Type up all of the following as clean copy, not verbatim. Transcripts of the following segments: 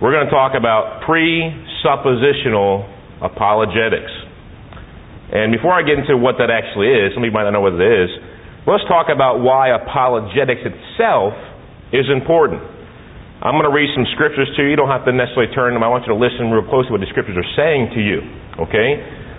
We're going to talk about presuppositional apologetics. And before I get into what that actually is, some of you might not know what it is, let's talk about why apologetics itself is important. I'm going to read some scriptures to you. You don't have to necessarily turn them. I want you to listen real closely to what the scriptures are saying to you. Okay?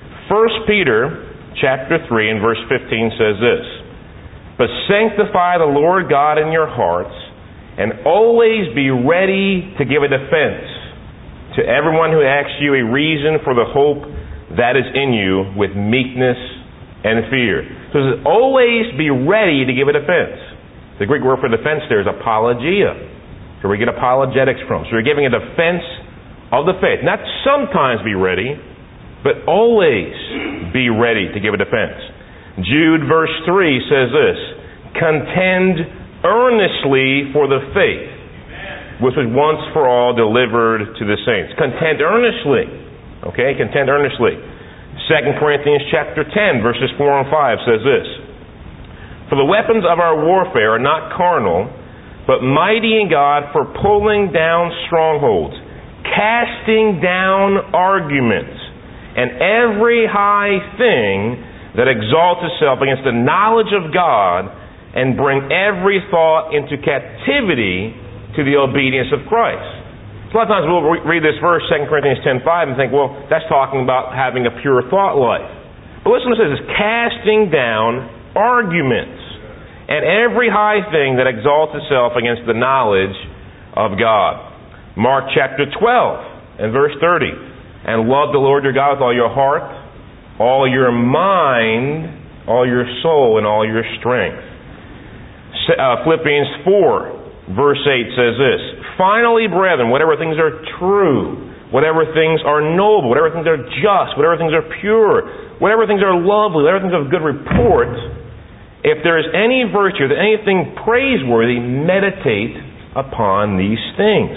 1 Peter chapter 3 and verse 15 says this, "But sanctify the Lord God in your hearts, and always be ready to give a defense to everyone who asks you a reason for the hope that is in you with meekness and fear." So it says, always be ready to give a defense. The Greek word for defense there is apologia. So we get apologetics from. So you're giving a defense of the faith. Not sometimes be ready, but always be ready to give a defense. Jude verse 3 says this, "Contend earnestly for the faith, which was once for all delivered to the saints." Contend earnestly. Okay, contend earnestly. 2 Corinthians chapter 10, verses 4 and 5 says this, "For the weapons of our warfare are not carnal, but mighty in God for pulling down strongholds, casting down arguments, and every high thing that exalts itself against the knowledge of God, and bring every thought into captivity to the obedience of Christ." So a lot of times we'll read this verse, 2 Corinthians 10:5, and think, well, that's talking about having a pure thought life. But listen what it says, it's casting down arguments, and every high thing that exalts itself against the knowledge of God. Mark chapter 12 and verse 30, "And love the Lord your God with all your heart, all your mind, all your soul, and all your strength." Philippians 4, verse 8 says this, "Finally, brethren, whatever things are true, whatever things are noble, whatever things are just, whatever things are pure, whatever things are lovely, whatever things are of good report, if there is any virtue, if there is anything praiseworthy, meditate upon these things."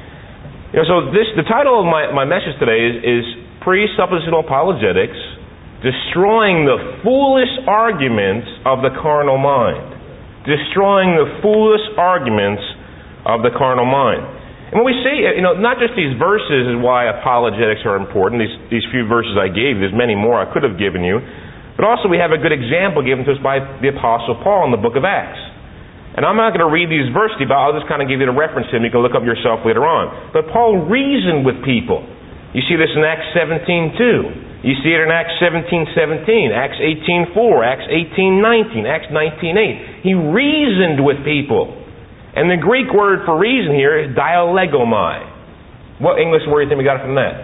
So the title of my message today is Presuppositional Apologetics, Destroying the Foolish Arguments of the Carnal Mind. Destroying the foolish arguments of the carnal mind. And when we see, not just these verses is why apologetics are important, these few verses I gave, there's many more I could have given you, but also we have a good example given to us by the Apostle Paul in the book of Acts. And I'm not going to read these verses, but I'll just kind of give you the reference to them. You can look up yourself later on. But Paul reasoned with people. You see this in Acts 17:2. You see it in Acts 17:17, Acts 18:4, Acts 18:19, Acts 19:8. He reasoned with people. And the Greek word for reason here is dialegomai. What English word do you think we got from that?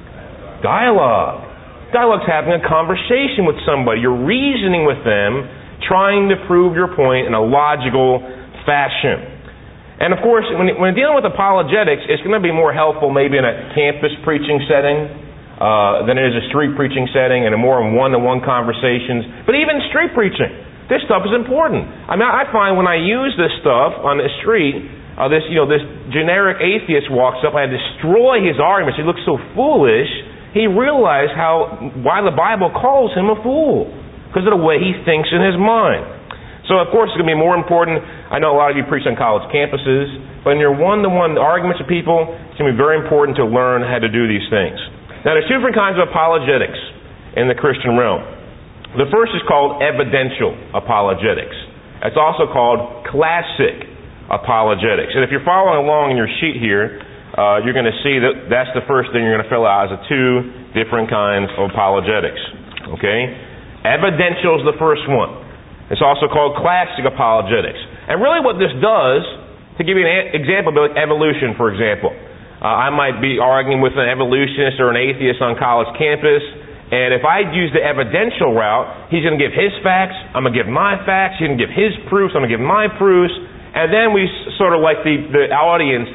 Dialogue. Dialogue's having a conversation with somebody. You're reasoning with them, trying to prove your point in a logical fashion. And of course, when dealing with apologetics, it's going to be more helpful maybe in a campus preaching setting than it is a street preaching setting and a more one-to-one conversations. But even street preaching, this stuff is important. I mean, I find when I use this stuff on the street, this generic atheist walks up, I destroy his arguments. He looks so foolish. He realized why the Bible calls him a fool, because of the way he thinks in his mind. So, of course, it's going to be more important. I know a lot of you preach on college campuses, but in your one-to-one arguments with people, it's going to be very important to learn how to do these things. Now, there's two different kinds of apologetics in the Christian realm. The first is called evidential apologetics. It's also called classic apologetics. And if you're following along in your sheet here, you're going to see that that's the first thing you're going to fill out as the two different kinds of apologetics. Okay? Evidential is the first one. It's also called classic apologetics. And really what this does, to give you an example, like evolution, for example. I might be arguing with an evolutionist or an atheist on college campus, and if I use the evidential route, he's going to give his facts, I'm going to give my facts, he's going to give his proofs, I'm going to give my proofs, and then we sort of like the audience,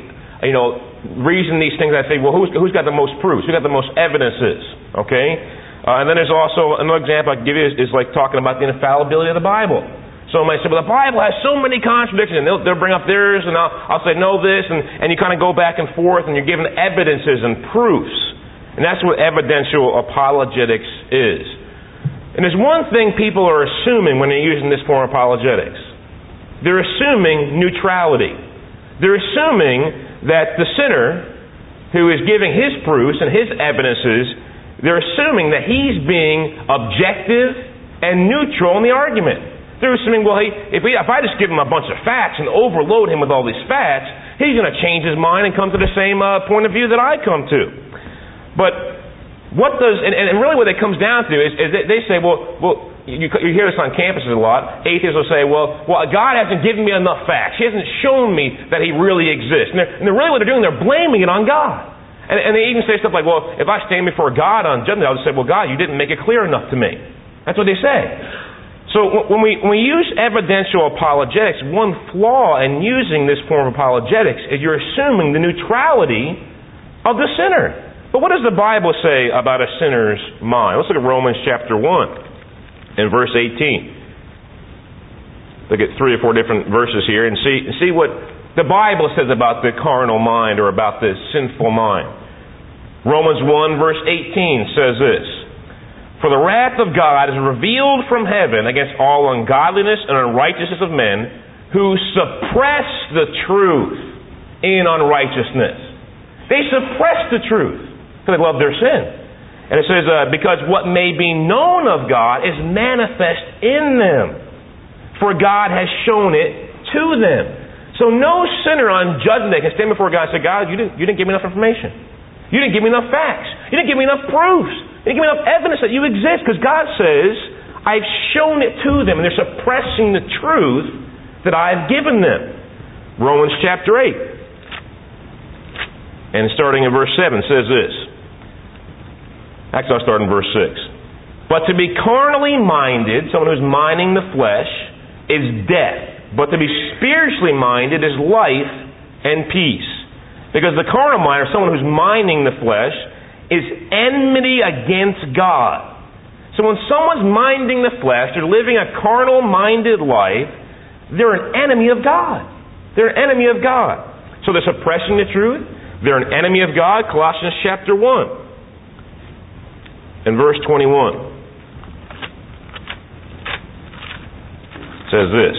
reason these things. I say, well, who's got the most proofs? Who's got the most evidences? Okay? And then there's also another example I can give you is like talking about the infallibility of the Bible. So I say, well, the Bible has so many contradictions, and they'll bring up theirs, and I'll say, no, this, and you kind of go back and forth, and you're given evidences and proofs. And that's what evidential apologetics is. And there's one thing people are assuming when they're using this form of apologetics. They're assuming neutrality. They're assuming that the sinner who is giving his proofs and his evidences, they're assuming that he's being objective and neutral in the argument. They're assuming, well, if I just give him a bunch of facts and overload him with all these facts, he's going to change his mind and come to the same point of view that I come to. But what does, and really what it comes down to is they say, well, you hear this on campuses a lot. Atheists will say, well, God hasn't given me enough facts. He hasn't shown me that He really exists. And they're really what they're doing, they're blaming it on God. And they even say stuff like, well, if I stand before God on judgment, I'll just say, well, God, you didn't make it clear enough to me. That's what they say. So when we use evidential apologetics, one flaw in using this form of apologetics is you're assuming the neutrality of the sinner. But what does the Bible say about a sinner's mind? Let's look at Romans chapter 1 and verse 18. Look at 3 or 4 different verses here and see what the Bible says about the carnal mind or about the sinful mind. Romans 1 verse 18 says this: For the wrath of God is revealed from heaven against all ungodliness and unrighteousness of men who suppress the truth in unrighteousness. They suppress the truth because they love their sin. And it says, because what may be known of God is manifest in them, for God has shown it to them. So no sinner on judgment day can stand before God and say, God, you didn't give me enough information. You didn't give me enough facts. You didn't give me enough proofs. You didn't give me enough evidence that you exist. Because God says, I've shown it to them, and they're suppressing the truth that I've given them. Romans chapter 8. And starting in verse 7 says this. Actually, I'll start in verse 6. But to be carnally minded, someone who's minding the flesh, is death. But to be spiritually minded is life and peace. Because the carnal mind, or someone who's minding the flesh, is enmity against God. So when someone's minding the flesh, they're living a carnal-minded life, they're an enemy of God. They're an enemy of God. So they're suppressing the truth. They're an enemy of God. Colossians chapter 1. In verse 21, it says this: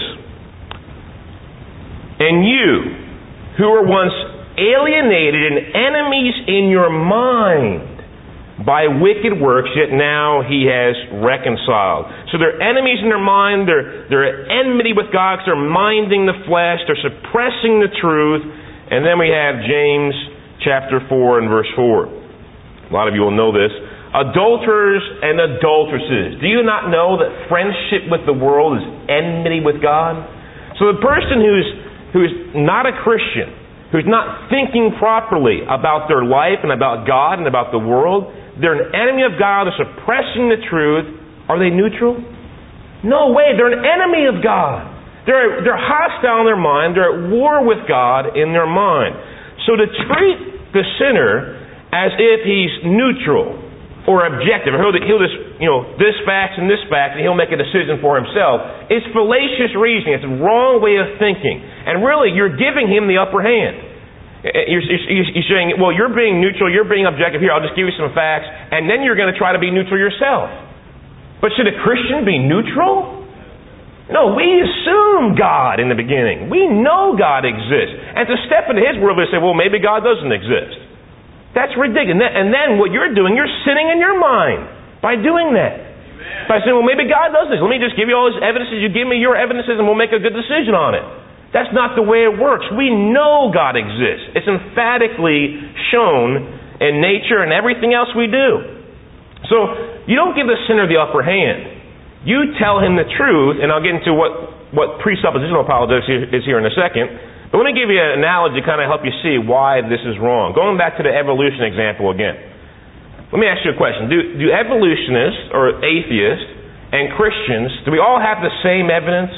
And you, who were once alienated and enemies in your mind by wicked works, yet now He has reconciled. So they're enemies in their mind. They're at enmity with God because they're minding the flesh. They're suppressing the truth. And then we have James chapter 4 and verse 4. A lot of you will know this. Adulterers and adulteresses, do you not know that friendship with the world is enmity with God? So the person who's not a Christian, who's not thinking properly about their life and about God and about the world, they're an enemy of God. They're suppressing the truth. Are they neutral? No way. They're an enemy of God. They're hostile in their mind. They're at war with God in their mind. So to treat the sinner as if he's neutral or objective, or he'll just, this fact and this fact, and he'll make a decision for himself, it's fallacious reasoning. It's a wrong way of thinking. And really, you're giving him the upper hand. You're saying, well, you're being neutral, you're being objective. Here, I'll just give you some facts, and then you're going to try to be neutral yourself. But should a Christian be neutral? No, we assume God in the beginning. We know God exists. And to step into His world and say, well, maybe God doesn't exist. That's ridiculous. And then what you're doing, you're sinning in your mind by doing that. Amen. By saying, well, maybe God does this. Let me just give you all His evidences. You give me your evidences and we'll make a good decision on it. That's not the way it works. We know God exists. It's emphatically shown in nature and everything else we do. So you don't give the sinner the upper hand. You tell him the truth, and I'll get into what presuppositional apologetics is here in a second. But let me give you an analogy to kind of help you see why this is wrong. Going back to the evolution example again. Let me ask you a question. Do evolutionists or atheists and Christians, do we all have the same evidence?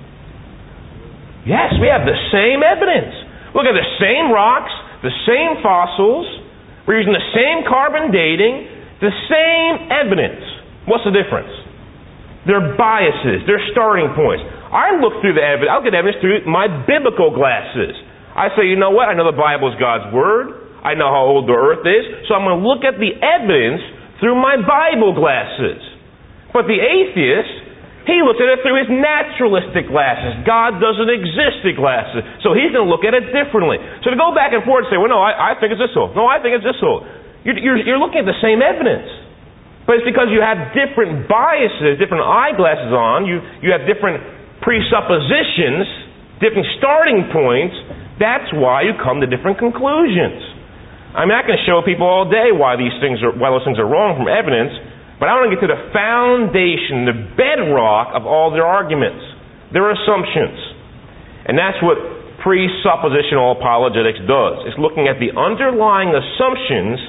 Yes, we have the same evidence. Look at the same rocks, the same fossils. We're using the same carbon dating, the same evidence. What's the difference? Their biases, their starting points. I look through the evidence, I'll get evidence through my biblical glasses. I say, you know what? I know the Bible is God's Word. I know how old the earth is. So I'm going to look at the evidence through my Bible glasses. But the atheist, He looks at it through his naturalistic glasses. God doesn't exist glasses. So he's going to look at it differently. So to go back and forth and say, well, no, I think it's this way. No, I think it's this way. You're looking at the same evidence. But it's because you have different biases, different eyeglasses on. You have different presuppositions, different starting points. That's why you come to different conclusions. I mean, I can show people all day why those things are wrong from evidence, but I want to get to the foundation, the bedrock of all their arguments, their assumptions. And that's what presuppositional apologetics does. It's looking at the underlying assumptions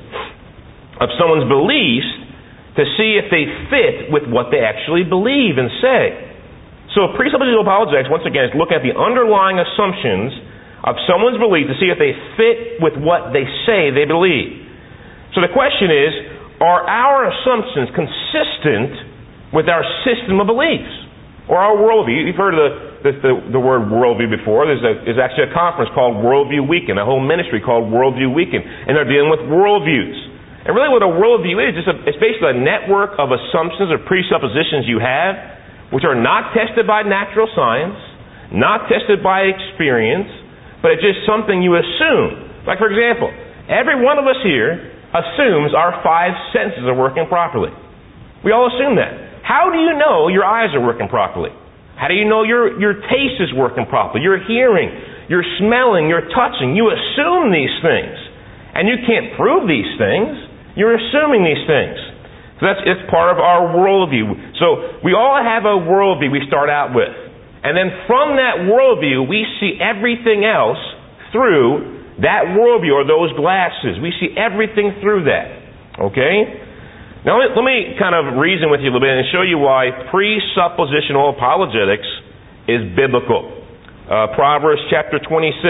of someone's beliefs to see if they fit with what they actually believe and say. So presuppositional apologetics, once again, is looking at the underlying assumptions of someone's belief to see if they fit with what they say they believe. So the question is, are our assumptions consistent with our system of beliefs or our worldview? You've heard of the word worldview before. There's actually a conference called Worldview Weekend, a whole ministry called Worldview Weekend, and they're dealing with worldviews. And really what a worldview is, it's basically a network of assumptions or presuppositions you have, which are not tested by natural science, not tested by experience, but it's just something you assume. Like, for example, every one of us here assumes our 5 senses are working properly. We all assume that. How do you know your eyes are working properly? How do you know your taste is working properly? Your hearing, your smelling, your touching. You assume these things. And you can't prove these things. You're assuming these things. So it's part of our worldview. So we all have a worldview we start out with. And then from that worldview, we see everything else through that worldview or those glasses. We see everything through that. Okay? Now let me kind of reason with you a little bit and show you why presuppositional apologetics is biblical. Proverbs chapter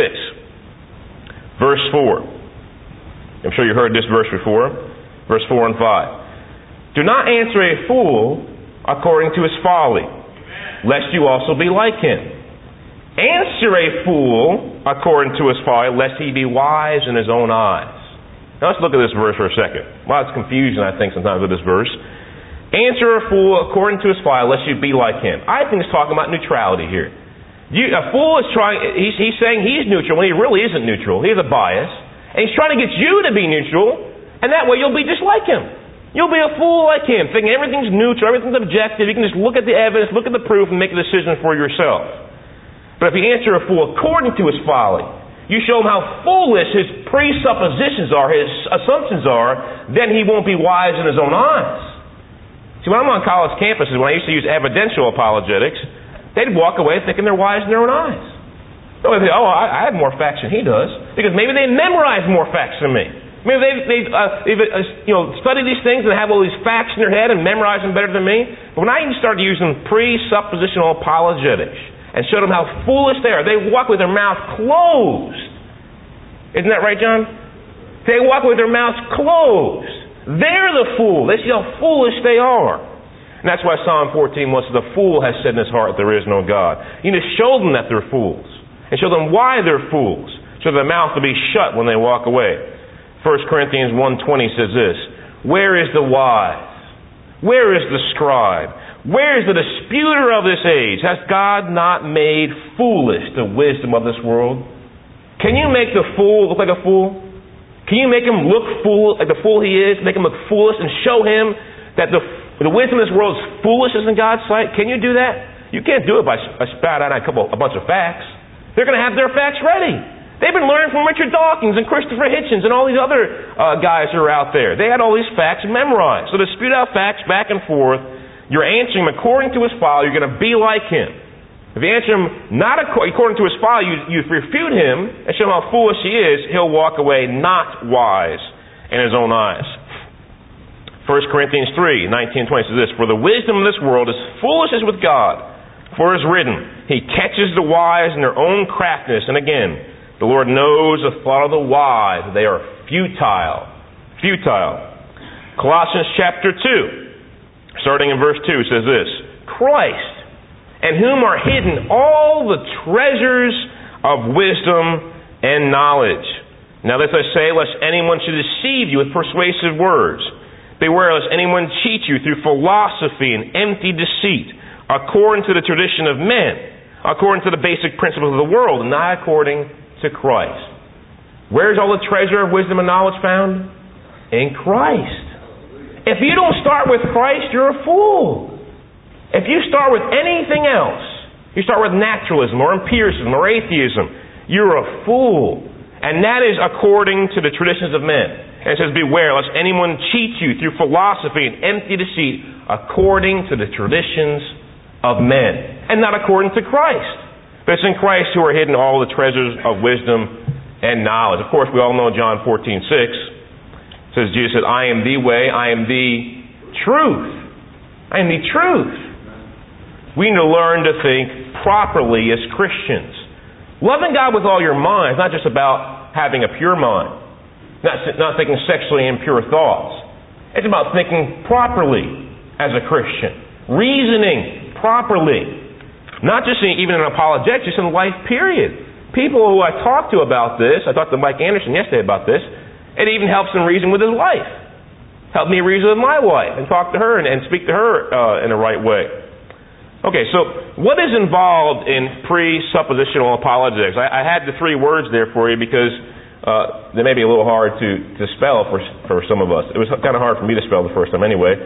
26, verse 4. I'm sure you heard this verse before. Verse 4 and 5. Do not answer a fool according to his folly, lest you also be like him. Answer a fool according to his folly, lest he be wise in his own eyes. Now let's look at this verse for a second. A lot of confusion, I think, sometimes with this verse. Answer a fool according to his folly, lest you be like him. I think it's talking about neutrality here. A fool is he's saying he's neutral when he really isn't neutral. He has a bias. And he's trying to get you to be neutral, and that way you'll be just like him. You'll be a fool like him, thinking everything's neutral, everything's objective. You can just look at the evidence, look at the proof, and make a decision for yourself. But if you answer a fool according to his folly, you show him how foolish his presuppositions are, his assumptions are, then he won't be wise in his own eyes. See, when I'm on college campuses, when I used to use evidential apologetics, they'd walk away thinking they're wise in their own eyes. I have more facts than he does, because maybe they memorize more facts than me. Maybe they've studied these things and have all these facts in their head and memorize them better than me. But when I started using presuppositional apologetics and showed them how foolish they are, they walk with their mouth closed. Isn't that right, John? They walk with their mouths closed. They're the fool. They see how foolish they are. And that's why Psalm 14 was, the fool has said in his heart, there is no God. You need to show them that they're fools. And show them why they're fools. So their mouth will be shut when they walk away. 1 Corinthians 1:20 says this, where is the wise? Where is the scribe? Where is the disputer of this age? Has God not made foolish the wisdom of this world? Can you make the fool look like a fool? Can you make him look like the fool he is? Make him look foolish and show him that the wisdom of this world is foolishness in God's sight? Can you do that? You can't do it by spout out a bunch of facts. They're going to have their facts ready. They've been learning from Richard Dawkins and Christopher Hitchens and all these other guys who are out there. They had all these facts memorized. So to spew out facts back and forth, you're answering him according to his folly. You're going to be like him. If you answer him not according to his folly, you refute him and show him how foolish he is, he'll walk away not wise in his own eyes. 1 Corinthians 3:19-20 says this, for the wisdom of this world is foolishness with God. For it is written, he catches the wise in their own craftiness. And again, the Lord knows the thought of the wise. They are futile. Colossians chapter 2, starting in verse 2, says this, Christ, in whom are hidden all the treasures of wisdom and knowledge. Now this I say, lest anyone should deceive you with persuasive words. Beware lest anyone cheat you through philosophy and empty deceit, according to the tradition of men, according to the basic principles of the world, and not according to Christ. Where's all the treasure of wisdom and knowledge found? In Christ. If you don't start with Christ, you're a fool. If you start with anything else, you start with naturalism or empiricism or atheism, you're a fool. And that is according to the traditions of men. And it says, beware lest anyone cheat you through philosophy and empty deceit, according to the traditions of men, and not according to Christ. But it's in Christ who are hidden all the treasures of wisdom and knowledge. Of course, we all know John 14:6. It says, Jesus said, I am the way, I am the truth. I am the truth. We need to learn to think properly as Christians. Loving God with all your mind is not just about having a pure mind, not thinking sexually impure thoughts. It's about thinking properly as a Christian, reasoning properly, not just even in apologetics, just in life period. People who I talk to about this, I talked to Mike Anderson yesterday about this, it even helps him reason with his wife. Helped me reason with my wife and talk to her and speak to her in the right way. Okay, so what is involved in presuppositional apologetics? I had the three words there for you because they may be a little hard to spell for some of us. It was kind of hard for me to spell the first time anyway.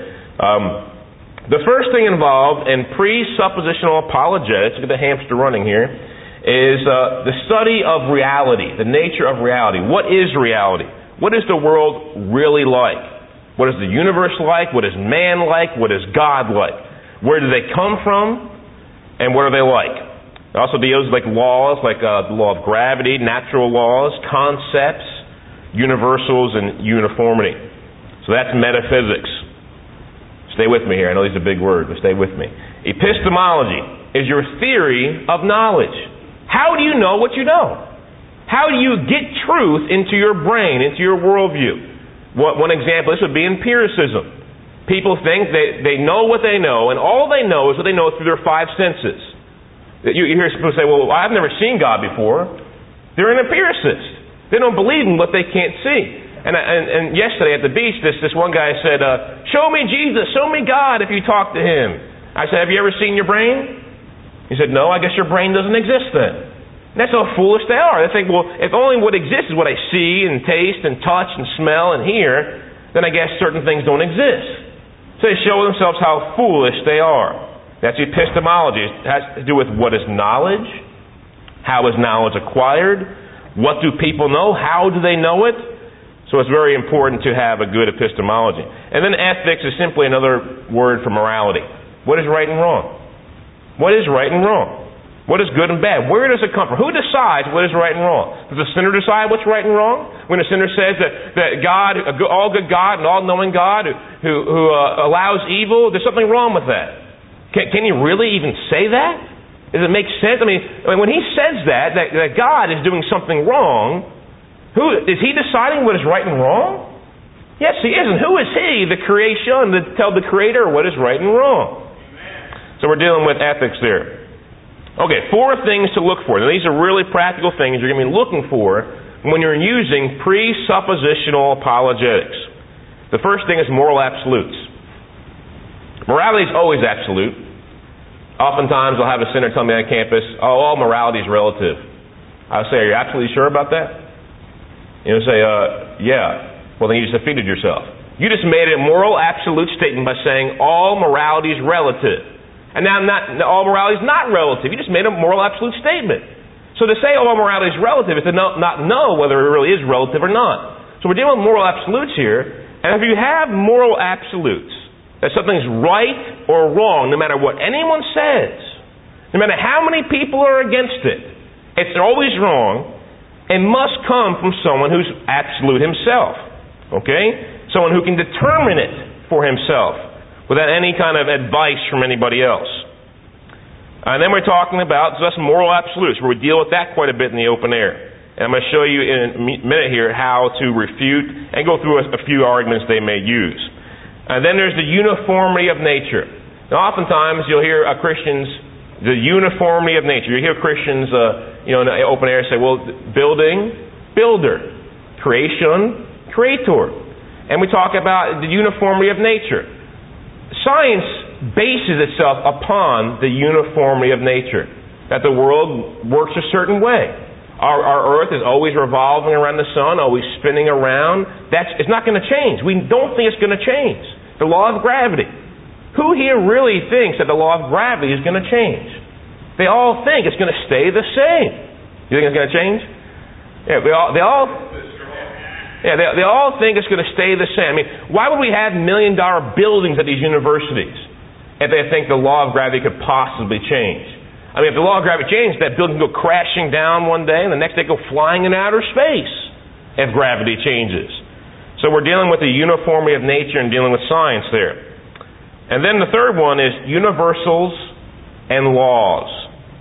The first thing involved in presuppositional apologetics, get the hamster running here, is the study of reality, the nature of reality. What is reality? What is the world really like? What is the universe like? What is man like? What is God like? Where do they come from? And what are they like? It also deals with laws, like the law of gravity, natural laws, concepts, universals, and uniformity. So that's metaphysics. Stay with me here. I know these are big words, but stay with me. Epistemology is your theory of knowledge. How do you know what you know? How do you get truth into your brain, into your worldview? One example, this would be empiricism. People think they know what they know, and all they know is what they know through their five senses. You hear people say, well, I've never seen God before. They're an empiricist. They don't believe in what they can't see. And yesterday at the beach, this one guy said, show me Jesus, show me God if you talk to Him. I said, have you ever seen your brain? He said, no, I guess your brain doesn't exist then. And that's how foolish they are. They think, well, if only what exists is what I see and taste and touch and smell and hear, then I guess certain things don't exist. So they show themselves how foolish they are. That's epistemology. It has to do with what is knowledge, how is knowledge acquired, what do people know, how do they know it. So it's very important to have a good epistemology. And then ethics is simply another word for morality. What is right and wrong? What is right and wrong? What is good and bad? Where does it come from? Who decides what is right and wrong? Does the sinner decide what's right and wrong? When a sinner says that God, all good God and all-knowing God who allows evil, there's something wrong with that. Can he really even say that? Does it make sense? I mean when he says that God is doing something wrong, is he deciding what is right and wrong? Yes, he is. And who is he, the creation, to tell the Creator what is right and wrong? So we're dealing with ethics there. Okay, 4 things to look for. Now, these are really practical things you're going to be looking for when you're using presuppositional apologetics. The first thing is moral absolutes. Morality is always absolute. Oftentimes I'll have a sinner tell me on campus, all morality is relative. I'll say, are you absolutely sure about that? You'll say, yeah. Well, then you just defeated yourself. You just made a moral absolute statement by saying all morality is relative. And now all morality is not relative. You just made a moral absolute statement. So to say all morality is relative is to not know whether it really is relative or not. So we're dealing with moral absolutes here. And if you have moral absolutes, that something's right or wrong, no matter what anyone says, no matter how many people are against it, it's always wrong. It must come from someone who's absolute himself. Okay? Someone who can determine it for himself, without any kind of advice from anybody else. And then we're talking about just moral absolutes, where we deal with that quite a bit in the open air. And I'm going to show you in a minute here how to refute and go through a few arguments they may use. And then there's the uniformity of nature. Now, oftentimes you'll hear Christians, the uniformity of nature. You hear Christians, in the open air say, well, building, builder, creation, creator. And we talk about the uniformity of nature. Science bases itself upon the uniformity of nature, that the world works a certain way. Our earth is always revolving around the sun, always spinning around. It's not going to change. We don't think it's going to change. The law of gravity. Who here really thinks that the law of gravity is going to change? They all think it's going to stay the same. You think it's going to change? Yeah, they all think it's going to stay the same. I mean, why would we have $1,000,000 buildings at these universities if they think the law of gravity could possibly change? I mean, if the law of gravity changed, that building could go crashing down one day and the next day go flying in outer space if gravity changes. So we're dealing with the uniformity of nature and dealing with science there. And then the third one is universals and laws.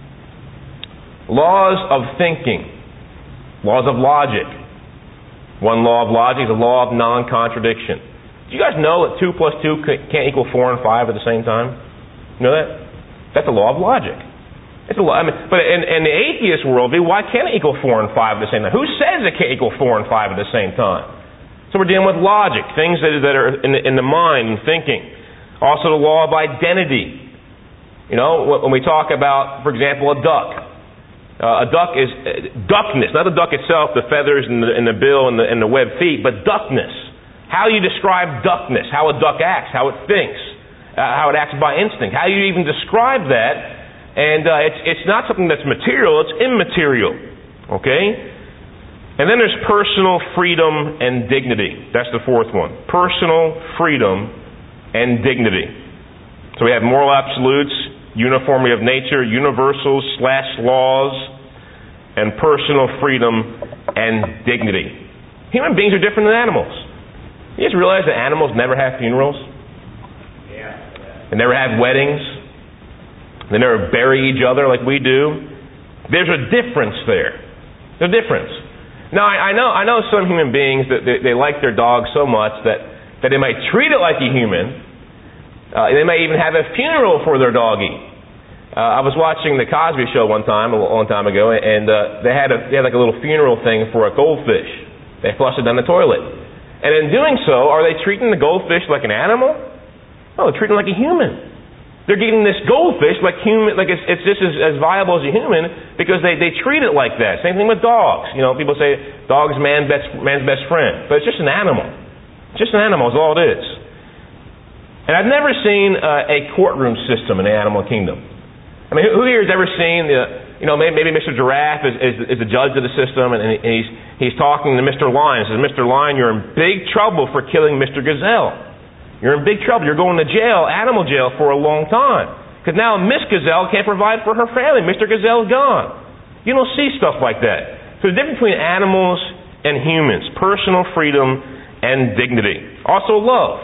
Laws of thinking. Laws of logic. One law of logic is the law of non-contradiction. Do you guys know that 2 plus 2 can't equal 4 and 5 at the same time? You know that? That's the law of logic. It's a law. I mean, but in the atheist worldview, why can't it equal 4 and 5 at the same time? Who says it can't equal 4 and 5 at the same time? So we're dealing with logic, things that are in the mind and thinking. Also the law of identity. You know, when we talk about, for example, a duck. A duck is duckness, not the duck itself, the feathers and the bill and the webbed feet, but duckness. How you describe duckness, how a duck acts, how it thinks, how it acts by instinct, how you even describe that. And it's not something that's material, it's immaterial. Okay? And then there's personal freedom and dignity. That's the fourth one. Personal freedom and dignity. So we have moral absolutes, uniformity of nature, universals / laws, and personal freedom and dignity. Human beings are different than animals. You just realize that animals never have funerals? They never have weddings? They never bury each other like we do? There's a difference there. There's a difference. Now, I know some human beings that they like their dog so much that they might treat it like a human. They might even have a funeral for their doggie. I was watching the Cosby Show one time, a long time ago, and they had like a little funeral thing for a goldfish. They flushed it down the toilet. And in doing so, are they treating the goldfish like an animal? No, they're treating it like a human. They're getting this goldfish like human, like it's just as viable as a human because they treat it like that. Same thing with dogs. You know, people say dog's man's best friend, but it's just an animal. It's just an animal is all it is. And I've never seen a courtroom system in the animal kingdom. I mean, who here has ever seen maybe Mr. Giraffe is the judge of the system, and he's talking to Mr. Lion. He says, Mr. Lion, you're in big trouble for killing Mr. Gazelle. You're in big trouble. You're going to jail, animal jail, for a long time. Because now Miss Gazelle can't provide for her family. Mr. Gazelle's gone. You don't see stuff like that. So the difference between animals and humans, personal freedom and dignity. Also love.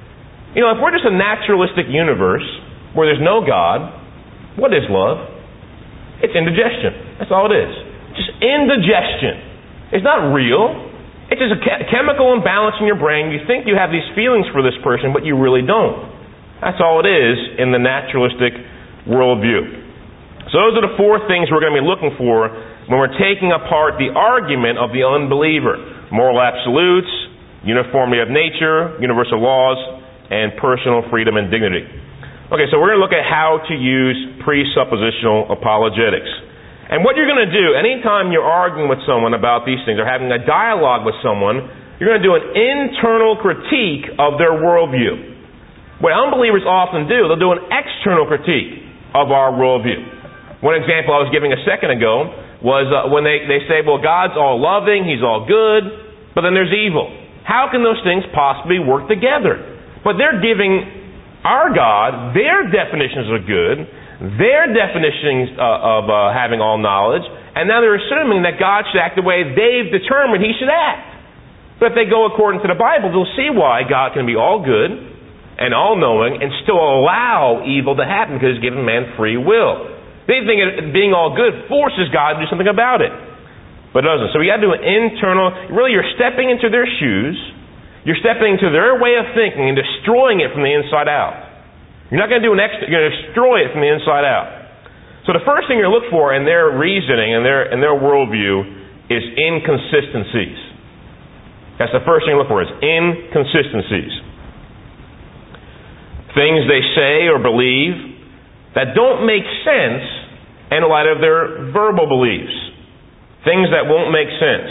You know, if we're just a naturalistic universe where there's no God, what is love? It's indigestion. That's all it is. Just indigestion. It's not real. It's just a chemical imbalance in your brain. You think you have these feelings for this person, but you really don't. That's all it is in the naturalistic worldview. So those are the four things we're going to be looking for when we're taking apart the argument of the unbeliever. Moral absolutes, uniformity of nature, universal laws, and personal freedom and dignity. Okay, so we're going to look at how to use presuppositional apologetics. And what you're going to do, anytime you're arguing with someone about these things or having a dialogue with someone, you're going to do an internal critique of their worldview. What unbelievers often do, they'll do an external critique of our worldview. One example I was giving a second ago was when they say, well, God's all loving, He's all good, but then there's evil. How can those things possibly work together? But they're giving our God their definitions of good, their definitions of having all knowledge, and now they're assuming that God should act the way they've determined He should act. But if they go according to the Bible, they'll see why God can be all good and all-knowing and still allow evil to happen because He's given man free will. They think being all good forces God to do something about it. But it doesn't. So we got to do an internal, really you're stepping into their shoes, you're stepping into their way of thinking and destroying it from the inside out. You're not going to do you're going to destroy it from the inside out. So the first thing you're going to look for in their reasoning and their worldview is inconsistencies. That's the first thing you look for, is inconsistencies. things they say or believe that don't make sense in light of their verbal beliefs. Things that won't make sense.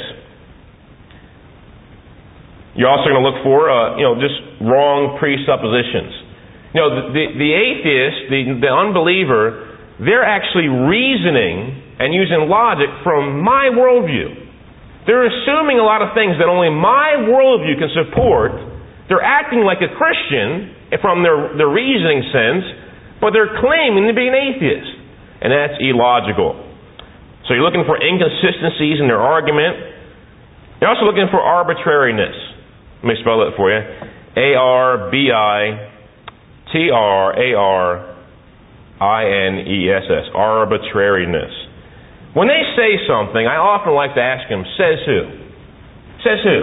You're also going to look for, just wrong presuppositions. The atheist, the unbeliever, they're actually reasoning and using logic from my worldview. They're assuming a lot of things that only my worldview can support. They're acting like a Christian from their reasoning sense, but they're claiming to be an atheist. And that's illogical. So you're looking for inconsistencies in their argument. You're also looking for arbitrariness. Let me spell that for you. arbitrariness. Arbitrariness. When they say something, I often like to ask them, says who? Says who?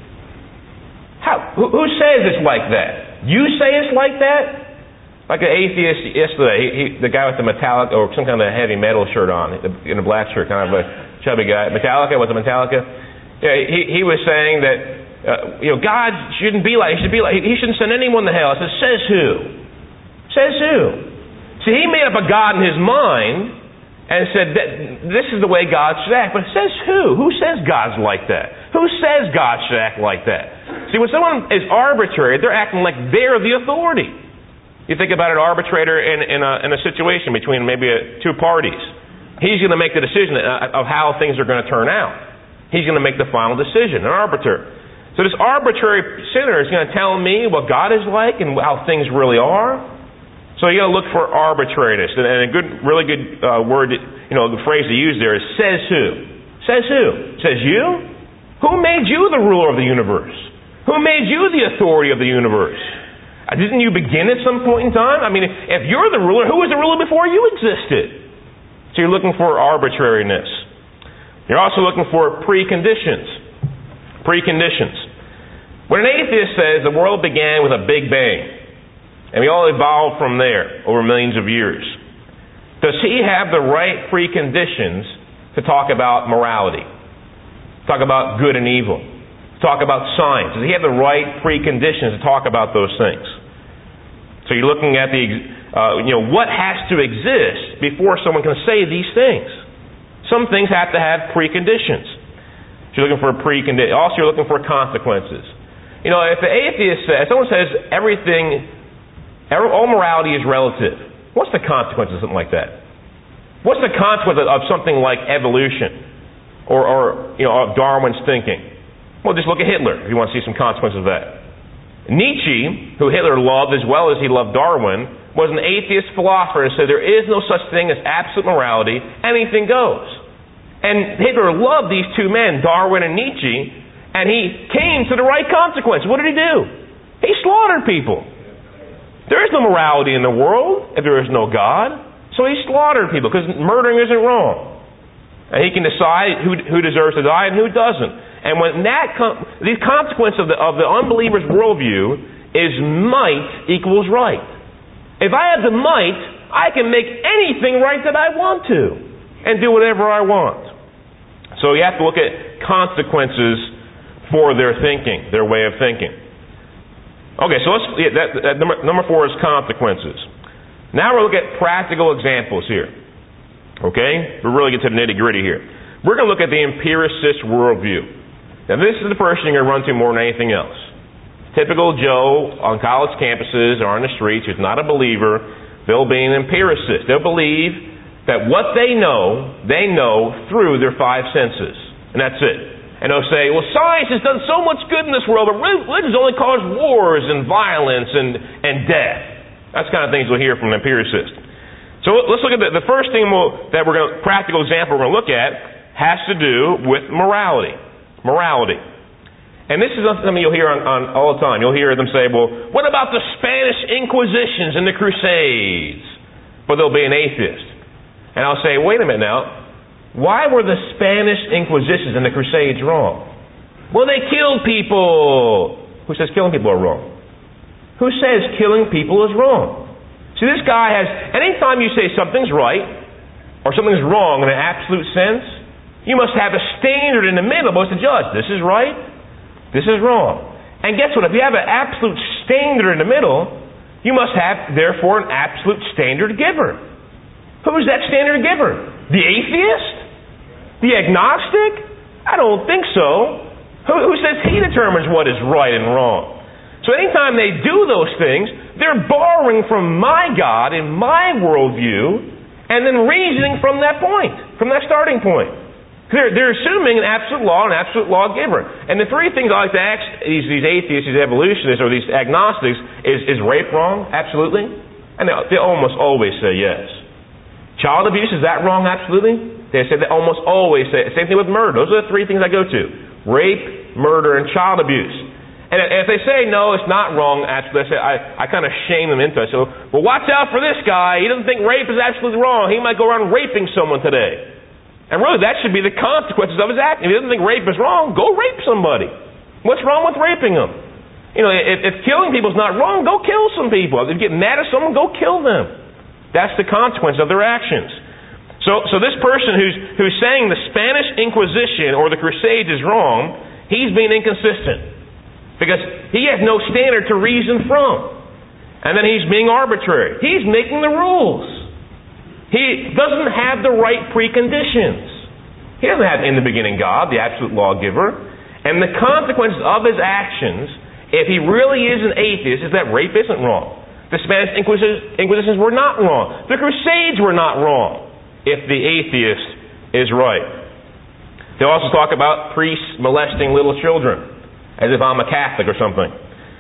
Who says it's like that? You say it's like that? Like an atheist yesterday, the guy with the Metallica, or some kind of heavy metal shirt on, in a black shirt, kind of a chubby guy. Metallica, was it Metallica? Yeah, he was saying that, God shouldn't be like, he shouldn't send anyone to hell. I said, says who? Says who? See, he made up a God in his mind, and said that this is the way God should act. But it says who? Who says God's like that? Who says God should act like that? See, when someone is arbitrary, they're acting like they're the authority. You think about an arbitrator in a situation between maybe two parties. He's going to make the decision of how things are going to turn out. He's going to make the final decision, an arbiter. So this arbitrary sinner is going to tell me what God is like and how things really are. So you got to look for arbitrariness, and a really good word, the phrase to use there is says who. Says who? Says you? Who made you the ruler of the universe? Who made you the authority of the universe? Didn't you begin at some point in time? I mean, if you're the ruler, who was the ruler before you existed? So you're looking for arbitrariness. You're also looking for preconditions. Preconditions. When an atheist says the world began with a big bang, and we all evolved from there over millions of years, does he have the right preconditions to talk about morality? Talk about good and evil? Talk about science? Does he have the right preconditions to talk about those things? So you're looking at what has to exist before someone can say these things. Some things have to have preconditions. So you're looking for preconditions. Also, you're looking for consequences. If an atheist says, someone says all morality is relative, what's the consequence of something like that? What's the consequence of something like evolution or of Darwin's thinking? Well, just look at Hitler if you want to see some consequences of that. Nietzsche, who Hitler loved as well as he loved Darwin, was an atheist philosopher and said there is no such thing as absolute morality. Anything goes. And Hitler loved these two men, Darwin and Nietzsche, and he came to the right consequence. What did he do? He slaughtered people. There is no morality in the world if there is no God. So he slaughtered people because murdering isn't wrong. And he can decide who deserves to die and who doesn't. And when the consequence of the unbeliever's worldview is might equals right. If I have the might, I can make anything right that I want to and do whatever I want. So you have to look at consequences for their thinking, their way of thinking. Okay, so number 4 is consequences. Now we'll look at practical examples here. Okay? We'll really get to the nitty-gritty here. We're going to look at the empiricist worldview. Now this is the person you're going to run to more than anything else. Typical Joe on college campuses or on the streets who's not a believer, they'll be an empiricist. They'll believe that what they know through their 5 senses. And that's it. And they'll say, well, science has done so much good in this world, but religion's only caused wars and violence and death. That's the kind of things we'll hear from an empiricist. So let's look at the first thing practical example we're going to look at has to do with morality. Morality. And this is something you'll hear on all the time. You'll hear them say, well, what about the Spanish Inquisitions and the Crusades? But they'll be an atheist. And I'll say, wait a minute now. Why were the Spanish Inquisitions and the Crusades wrong? Well, they killed people. Who says killing people are wrong? Who says killing people is wrong? See, this guy anytime you say something's right or something's wrong in an absolute sense, you must have a standard in the middle to judge. This is right, this is wrong. And guess what? If you have an absolute standard in the middle, You must have, therefore, an absolute standard giver. Who's that standard giver? The atheist? The agnostic? I don't think so. Who says he determines what is right and wrong? So anytime they do those things, they're borrowing from my God and my worldview and then reasoning from that point, from that starting point. They're assuming an absolute law, an absolute lawgiver. And the three things I like to ask these atheists, these evolutionists, or these agnostics is rape wrong? Absolutely. And they almost always say yes. Child abuse, is that wrong? Absolutely. They almost always say it. Same thing with murder. Those are the three things I go to. Rape, murder, and child abuse. And if they say, no, it's not wrong, actually, I kind of shame them into it. So, well, watch out for this guy. He doesn't think rape is absolutely wrong. He might go around raping someone today. And really, that should be the consequences of his act. If he doesn't think rape is wrong, go rape somebody. What's wrong with raping them? You know, if killing people is not wrong, go kill some people. If you get mad at someone, go kill them. That's the consequence of their actions. So this person who's saying the Spanish Inquisition or the Crusades is wrong, he's being inconsistent. Because he has no standard to reason from. And then he's being arbitrary. He's making the rules. He doesn't have the right preconditions. He doesn't have in the beginning God, the absolute lawgiver. And the consequences of his actions, if he really is an atheist, is that rape isn't wrong. The Spanish Inquisitions were not wrong. The Crusades were not wrong, if the atheist is right. They also talk about priests molesting little children, as if I'm a Catholic or something.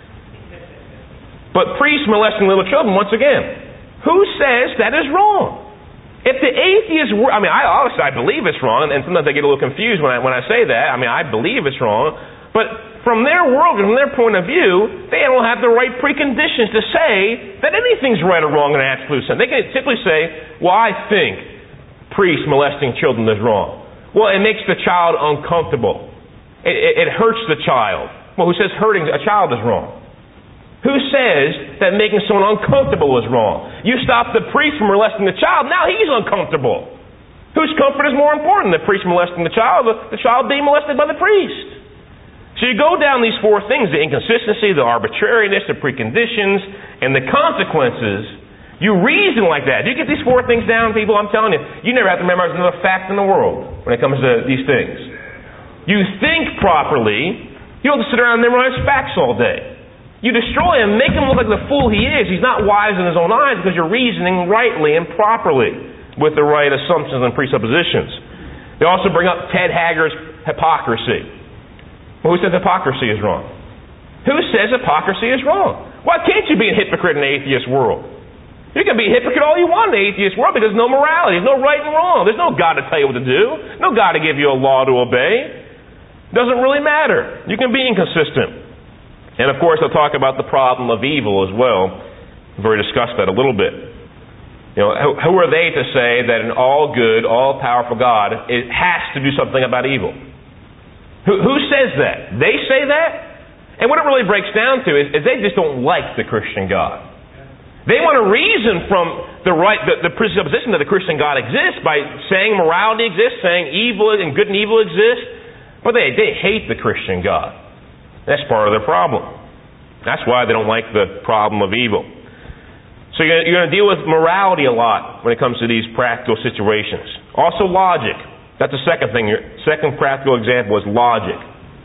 But priests molesting little children, once again, who says that is wrong? If the atheists were, obviously I believe it's wrong, and sometimes I get a little confused when I say that. I believe it's wrong, but from their world and from their point of view, they don't have the right preconditions to say that anything's right or wrong in an absolute sense. They can simply say, well, I think priests molesting children is wrong. Well, it makes the child uncomfortable. It hurts the child. Well, who says hurting a child is wrong? Who says that making someone uncomfortable is wrong? You stop the priest from molesting the child, now he's uncomfortable. Whose comfort is more important? The priest molesting the child being molested by the priest? So you go down these four things, the inconsistency, the arbitrariness, the preconditions, and the consequences. You reason like that. You get these four things down, people, I'm telling you, you never have to memorize another fact in the world when it comes to these things. You think properly, you don't have to sit around and memorize facts all day. You destroy him, make him look like the fool he is. He's not wise in his own eyes because you're reasoning rightly and properly with the right assumptions and presuppositions. They also bring up Ted Haggard's hypocrisy. Well, who says hypocrisy is wrong? Who says hypocrisy is wrong? Why can't you be a hypocrite in the atheist world? You can be a hypocrite all you want in the atheist world because there's no morality, there's no right and wrong. There's no God to tell you what to do, no God to give you a law to obey. It doesn't really matter. You can be inconsistent. And of course, they'll talk about the problem of evil as well. We've already discussed that a little bit. You know, who are they to say that an all-good, all-powerful God has to do something about evil? Who says that? They say that? And what it really breaks down to is they just don't like the Christian God. They want to reason from the presupposition that the Christian God exists by saying morality exists, saying evil and good and evil exist, but they hate the Christian God. That's part of their problem. That's why they don't like the problem of evil. So you're going to deal with morality a lot when it comes to these practical situations. Also logic. That's the second thing. Your second practical example is logic.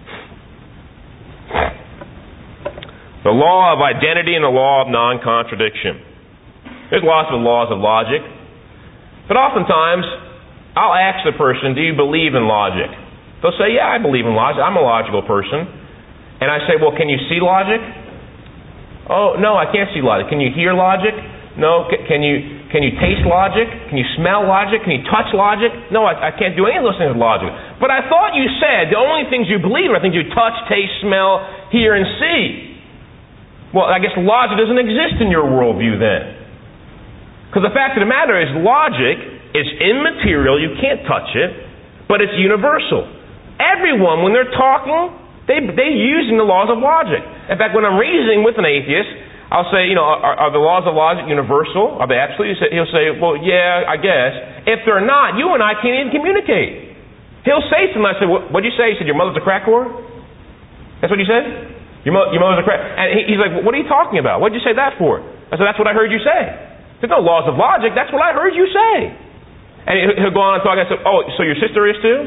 The law of identity and the law of non-contradiction. There's lots of laws of logic. But oftentimes, I'll ask the person, do you believe in logic? They'll say, yeah, I believe in logic. I'm a logical person. And I say, well, can you see logic? Oh, no, I can't see logic. Can you hear logic? No. Can you taste logic? Can you smell logic? Can you touch logic? No, I can't do any of those things with logic. But I thought you said the only things you believe are things you touch, taste, smell, hear, and see. Well, I guess logic doesn't exist in your worldview then. Because the fact of the matter is logic is immaterial. You can't touch it. But it's universal. Everyone, when they're talking, they're using the laws of logic. In fact, when I'm reasoning with an atheist, I'll say, are the laws of logic universal? Are they absolute? He'll say, well, yeah, I guess. If they're not, you and I can't even communicate. He'll say something. I say, what'd you say? He said, your mother's a crack whore? That's what you said? Your motives are correct. And he's like, what are you talking about? What did you say that for? I said, that's what I heard you say. There's no laws of logic. That's what I heard you say. And he'll go on and talk. I said, oh, so your sister is too?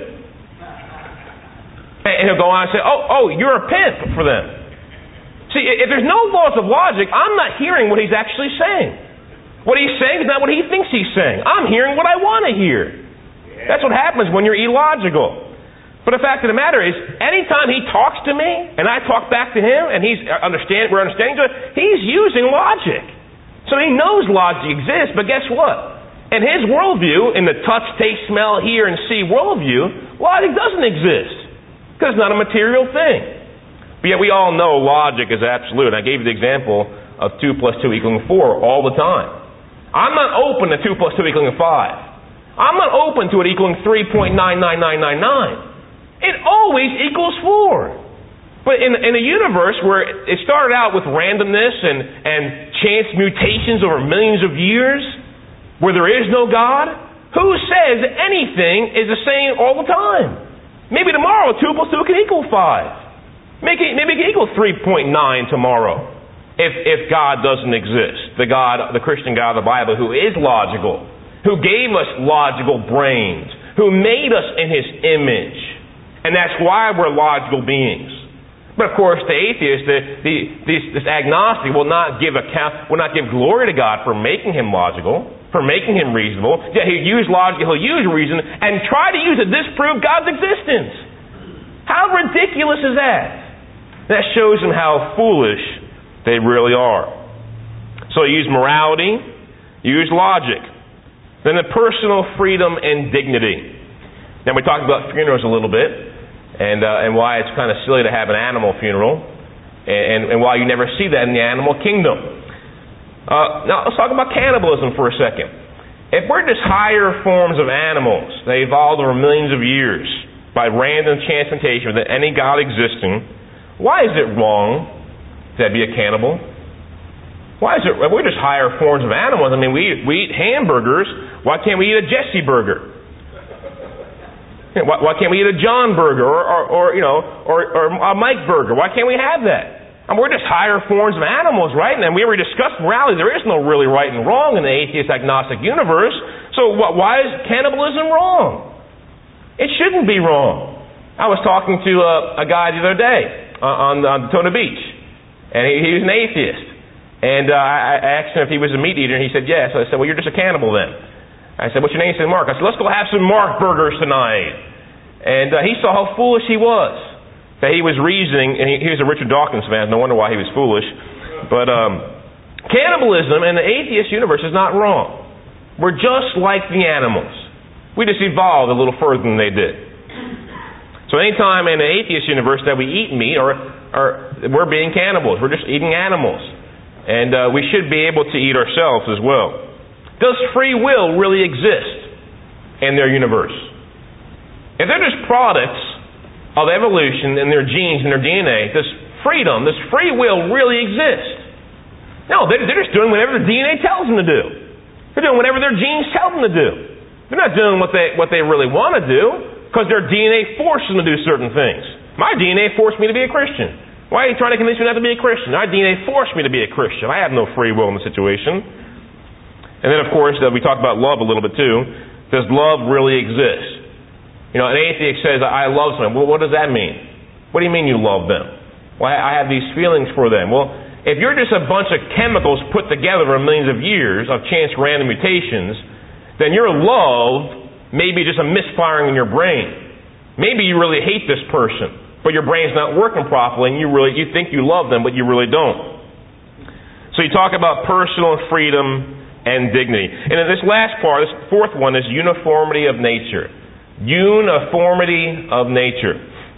And he'll go on and say, oh, you're a pimp for them. See, if there's no laws of logic, I'm not hearing what he's actually saying. What he's saying is not what he thinks he's saying. I'm hearing what I want to hear. That's what happens when you're illogical. But the fact of the matter is, anytime he talks to me and I talk back to him and we're understanding each other, he's using logic. So he knows logic exists, but guess what? In his worldview, in the touch, taste, smell, hear, and see worldview, logic doesn't exist. Because it's not a material thing. But yet we all know logic is absolute. I gave you the example of 2 plus 2 equaling 4 all the time. I'm not open to 2 plus 2 equaling 5. I'm not open to it equaling 3.99999. It always equals 4. But in a universe where it started out with randomness and chance mutations over millions of years, where there is no God, who says anything is the same all the time? Maybe tomorrow 2 plus 2 can equal 5. Maybe it can equal 3.9 tomorrow. If God doesn't exist, the Christian God of the Bible, who is logical, who gave us logical brains, who made us in His image, and that's why we're logical beings. But of course, the atheist, this agnostic, will not give glory to God for making him logical, for making him reasonable. Yeah, he'll use logic, he'll use reason, and try to use it to disprove God's existence. How ridiculous is that? That shows them how foolish they really are. So use morality, use logic. Then the personal freedom and dignity. Now we talked about funerals a little bit, and why it's kind of silly to have an animal funeral, and why you never see that in the animal kingdom. Now let's talk about cannibalism for a second. If we're just higher forms of animals, they evolved over millions of years by random chance mutation without any God existing, why is it wrong to be a cannibal? Why is it? We're just higher forms of animals. I mean, we eat hamburgers. Why can't we eat a Jesse burger? Why can't we eat a John burger or a Mike burger? Why can't we have that? And we're just higher forms of animals, right? And we already discussed morality. There is no really right and wrong in the atheist agnostic universe. So why is cannibalism wrong? It shouldn't be wrong. I was talking to a guy the other day on Daytona Beach, and he was an atheist. And I asked him if he was a meat eater, and he said yes. I said, well, you're just a cannibal then. I said, what's your name? He said, Mark. I said, let's go have some Mark burgers tonight. And he saw how foolish he was. That he was reasoning, and he was a Richard Dawkins fan. No wonder why he was foolish. But cannibalism in the atheist universe is not wrong. We're just like the animals. We just evolved a little further than they did. So anytime in the atheist universe that we eat meat, or we're being cannibals. We're just eating animals. And we should be able to eat ourselves as well. Does free will really exist in their universe? If they're just products of evolution in their genes and their DNA, does free will really exist? No, they're just doing whatever their DNA tells them to do. They're doing whatever their genes tell them to do. They're not doing what they really want to do because their DNA forced them to do certain things. My DNA forced me to be a Christian. Why are you trying to convince me not to be a Christian? My DNA forced me to be a Christian. I have no free will in the situation. And then, of course, we talked about love a little bit too. Does love really exist? You know, an atheist says, I love someone. Well, what does that mean? What do you mean you love them? Well, I have these feelings for them. Well, if you're just a bunch of chemicals put together over millions of years of chance random mutations, then your love may be just a misfiring in your brain. Maybe you really hate this person, but your brain's not working properly, and you think you love them, but you really don't. So you talk about personal freedom and dignity. And in this last part, this fourth one, is uniformity of nature. Uniformity of nature.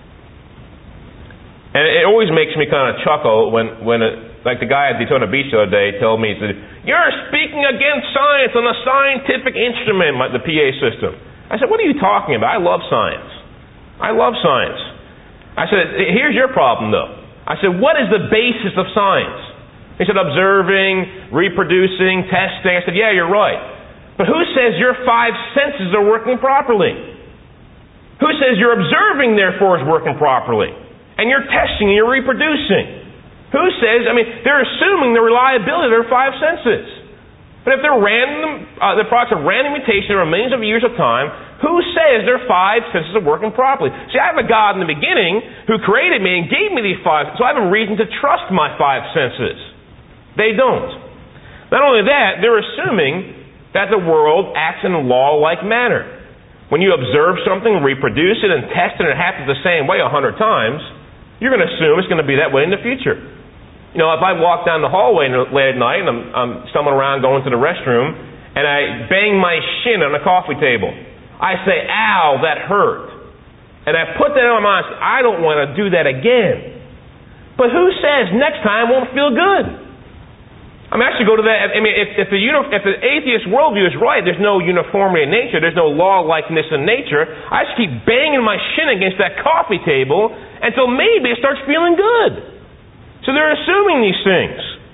And it always makes me kind of chuckle when like the guy at Daytona Beach the other day told me, he said, you're speaking against science on a scientific instrument, the PA system. I said, what are you talking about? I love science. I love science. I said, here's your problem though. I said, what is the basis of science? He said, observing, reproducing, testing. I said, yeah, you're right. But who says your 5 senses are working properly? Who says your observing, therefore, is working properly? And you're testing and you're reproducing. Who says, they're assuming the reliability of their five senses. But if they're the products of random mutation over millions of years of time, who says their five senses are working properly? See, I have a God in the beginning who created me and gave me these five, so I have a reason to trust my five senses. They don't. Not only that, they're assuming that the world acts in a law-like manner. When you observe something, reproduce it, and test it, and it happens the same way 100 times, you're going to assume it's going to be that way in the future. If I walk down the hallway late at night and I'm stumbling around going to the restroom and I bang my shin on the coffee table, I say, ow, that hurt. And I put that on my mind, I don't want to do that again. But who says next time won't feel good? I should go to that. If the atheist worldview is right, there's no uniformity in nature, there's no law-likeness in nature, I just keep banging my shin against that coffee table until maybe it starts feeling good. So they're assuming these things.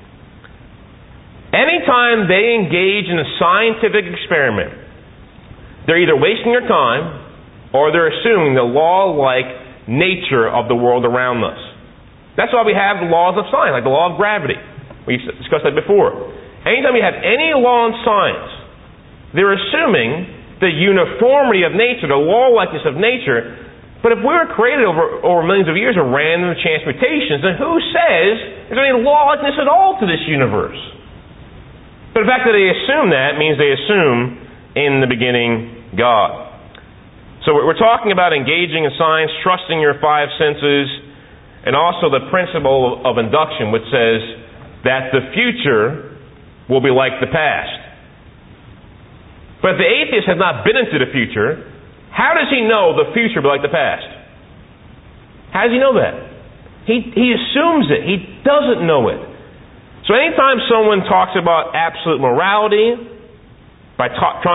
Anytime they engage in a scientific experiment, they're either wasting their time or they're assuming the law-like nature of the world around us. That's why we have the laws of science, like the law of gravity. We discussed that before. Anytime you have any law in science, they're assuming the uniformity of nature, the law-likeness of nature. But if we were created over millions of years of random chance mutations, then who says there's any law-likeness at all to this universe? But the fact that they assume that means they assume in the beginning God. So we're talking about engaging in science, trusting your five senses, and also the principle of induction, which says that the future will be like the past. But if the atheist has not been into the future, how does he know the future will be like the past? How does he know that? He assumes it. He doesn't know it. So anytime someone talks about absolute morality, by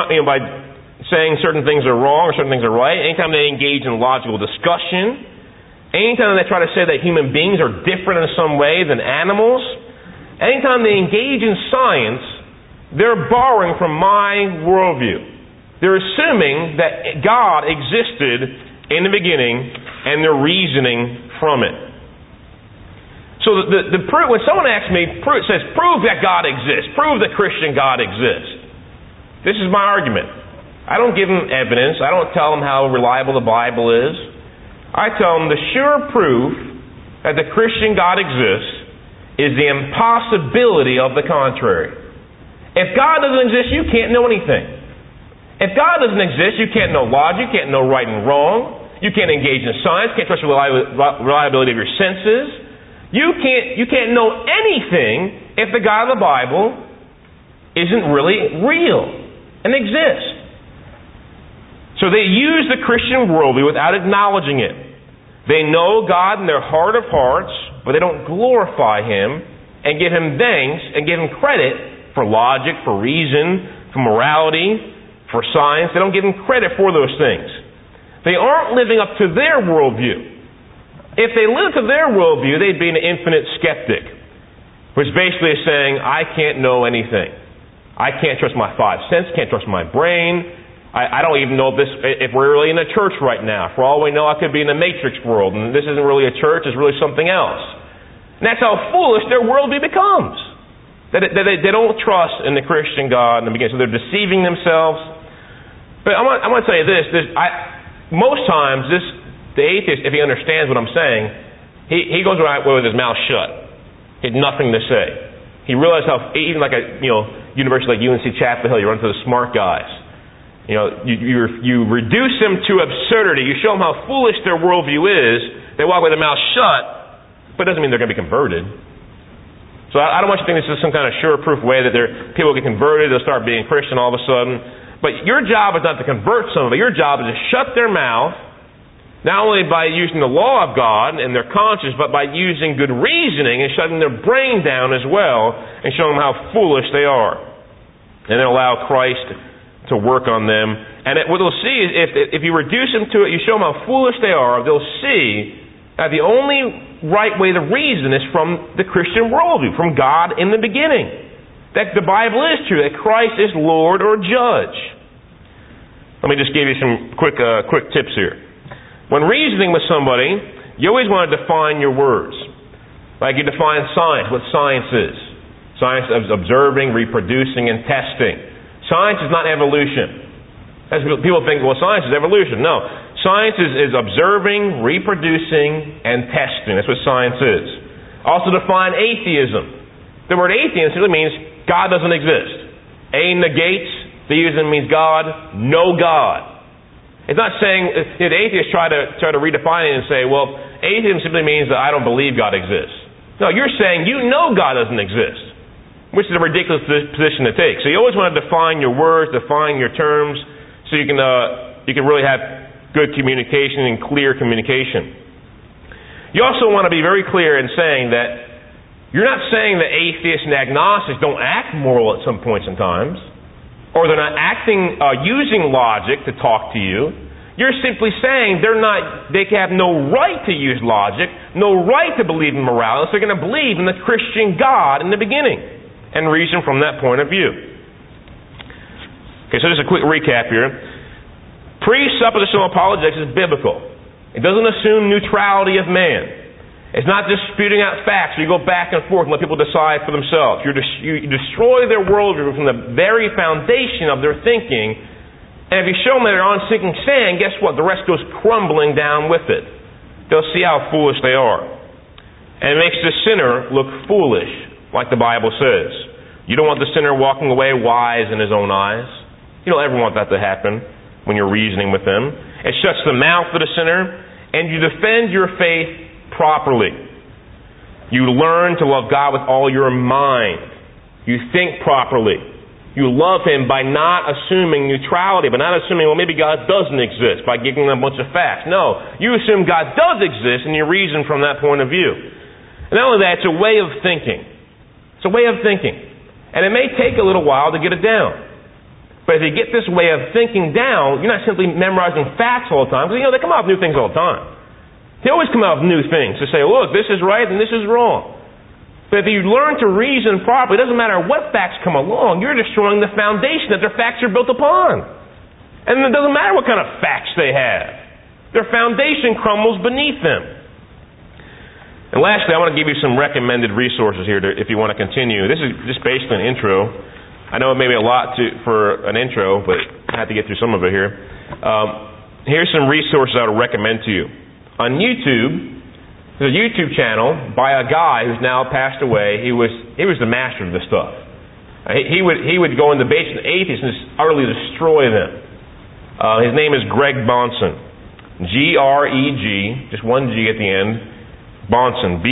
saying certain things are wrong or certain things are right, anytime they engage in logical discussion, anytime they try to say that human beings are different in some way than animals, anytime they engage in science, they're borrowing from my worldview. They're assuming that God existed in the beginning, and they're reasoning from it. So the proof, when someone asks me, says, prove that God exists, prove that Christian God exists. This is my argument. I don't give them evidence. I don't tell them how reliable the Bible is. I tell them the sure proof that the Christian God exists is the impossibility of the contrary. If God doesn't exist, you can't know anything. If God doesn't exist, you can't know logic, you can't know right and wrong, you can't engage in science, can't trust the reliability of your senses. You can't know anything if the God of the Bible isn't really real and exists. So they use the Christian worldview without acknowledging it. They know God in their heart of hearts, but they don't glorify Him and give Him thanks and give Him credit for logic, for reason, for morality, for science. They don't give Him credit for those things. They aren't living up to their worldview. If they lived to their worldview, they'd be an infinite skeptic, which basically is saying, I can't know anything. I can't trust my five senses, can't trust my brain. I don't even know if we're really in a church right now. For all we know, I could be in a matrix world, and this isn't really a church, it's really something else. And that's how foolish their worldview becomes. That they don't trust in the Christian God in the beginning, so they're deceiving themselves. But I'm going to tell you this. Most times, the atheist, if he understands what I'm saying, he goes around with his mouth shut. He had nothing to say. He realized how, even like a university like UNC Chapel Hill, you run into the smart guys. You reduce them to absurdity. You show them how foolish their worldview is. They walk with their mouth shut, but it doesn't mean they're going to be converted. So I don't want you to think this is some kind of sure-proof way that people get converted, they'll start being Christian all of a sudden. But your job is not to convert somebody. Your job is to shut their mouth, not only by using the law of God and their conscience, but by using good reasoning and shutting their brain down as well and showing them how foolish they are. And then allow Christ to work on them. And what they'll see is if you reduce them to it, you show them how foolish they are, they'll see that the only right way to reason is from the Christian worldview, from God in the beginning. That the Bible is true, that Christ is Lord or Judge. Let me just give you some quick tips here. When reasoning with somebody, you always want to define your words. Like you define science, what science is. Science is observing, reproducing, and testing. Science is not evolution. As people think, well, science is evolution. No. Science is observing, reproducing, and testing. That's what science is. Also define atheism. The word atheism simply means God doesn't exist. A negates, theism means God, no God. It's not saying, the atheists try to redefine it and say, well, atheism simply means that I don't believe God exists. No, you're saying you know God doesn't exist, which is a ridiculous position to take. So you always want to define your words, define your terms, so you can really have good communication and clear communication. You also want to be very clear in saying that you're not saying that atheists and agnostics don't act moral at some points and times, or they're not using logic to talk to you. You're simply saying they have no right to use logic, no right to believe in morality. They're going to believe in the Christian God in the beginning and reason from that point of view. Okay, so just a quick recap here. Presuppositional apologetics is biblical. It doesn't assume neutrality of man. It's not just spewing out facts where you go back and forth and let people decide for themselves. You destroy their worldview from the very foundation of their thinking. And if you show them that they're on sinking sand, guess what? The rest goes crumbling down with it. They'll see how foolish they are. And it makes the sinner look foolish, like the Bible says. You don't want the sinner walking away wise in his own eyes. You don't ever want that to happen when you're reasoning with them. It shuts the mouth of the sinner, and you defend your faith properly. You learn to love God with all your mind. You think properly. You love Him by not assuming neutrality, by not assuming, well, maybe God doesn't exist, by giving them a bunch of facts. No, you assume God does exist and you reason from that point of view. And not only that, it's a way of thinking. It's a way of thinking. And it may take a little while to get it down. But if you get this way of thinking down, you're not simply memorizing facts all the time, because they come out with new things all the time. They always come out with new things to say, look, this is right and this is wrong. But if you learn to reason properly, it doesn't matter what facts come along, you're destroying the foundation that their facts are built upon. And it doesn't matter what kind of facts they have. Their foundation crumbles beneath them. And lastly, I want to give you some recommended resources here if you want to continue. This is just basically an intro. I know it may be a lot for an intro, but I have to get through some of it here. Here's some resources I would recommend to you. On YouTube, there's a YouTube channel by a guy who's now passed away. He was the master of this stuff. He would go in debates with atheists and just utterly destroy them. His name is Greg Bahnsen. Greg, just one G at the end. Bahnsen,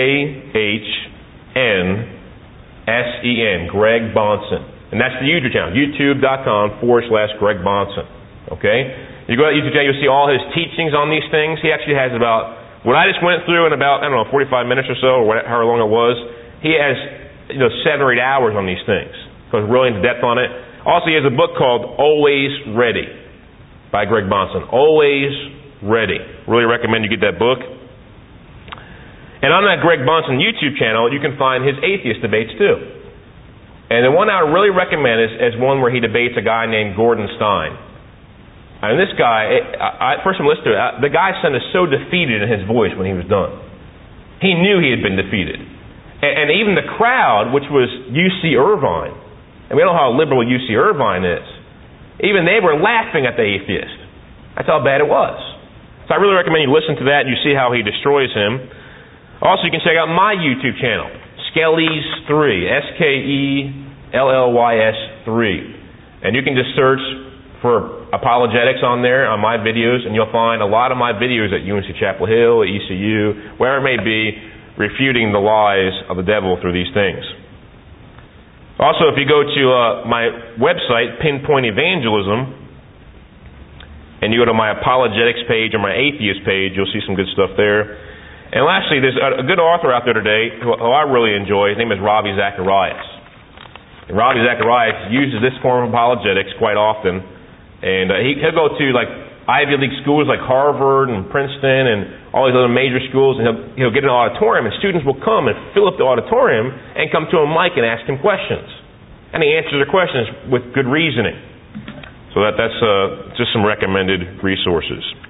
Bahnsen. Greg Bahnsen. And that's the YouTube channel, youtube.com/Greg Bahnsen. Okay? You go to YouTube channel, you'll see all his teachings on these things. He actually has about, what I just went through in about, 45 minutes or so, or however long it was, he has 7 or 8 hours on these things. Goes really into depth on it. Also, he has a book called Always Ready by Greg Bahnsen. Always Ready. Really recommend you get that book. And on that Greg Bahnsen YouTube channel, you can find his atheist debates too. And the one I would really recommend is one where he debates a guy named Gordon Stein. And this guy, first time I listened to it, the guy sounded so defeated in his voice when he was done. He knew he had been defeated. And even the crowd, which was UC Irvine, and we know how liberal UC Irvine is, even they were laughing at the atheist. That's how bad it was. So I really recommend you listen to that and you see how he destroys him. Also, you can check out my YouTube channel, Skellys 3, Skellys 3. And you can just search for apologetics on there, on my videos, and you'll find a lot of my videos at UNC Chapel Hill, ECU, wherever it may be, refuting the lies of the devil through these things. Also, if you go to my website, Pinpoint Evangelism, and you go to my apologetics page or my atheist page, you'll see some good stuff there. And lastly, there's a good author out there today who I really enjoy. His name is Ravi Zacharias. And Ravi Zacharias uses this form of apologetics quite often. And he'll go to Ivy League schools like Harvard and Princeton and all these other major schools, and he'll get an auditorium, and students will come and fill up the auditorium and come to a mic and ask him questions. And he answers their questions with good reasoning. So that's just some recommended resources.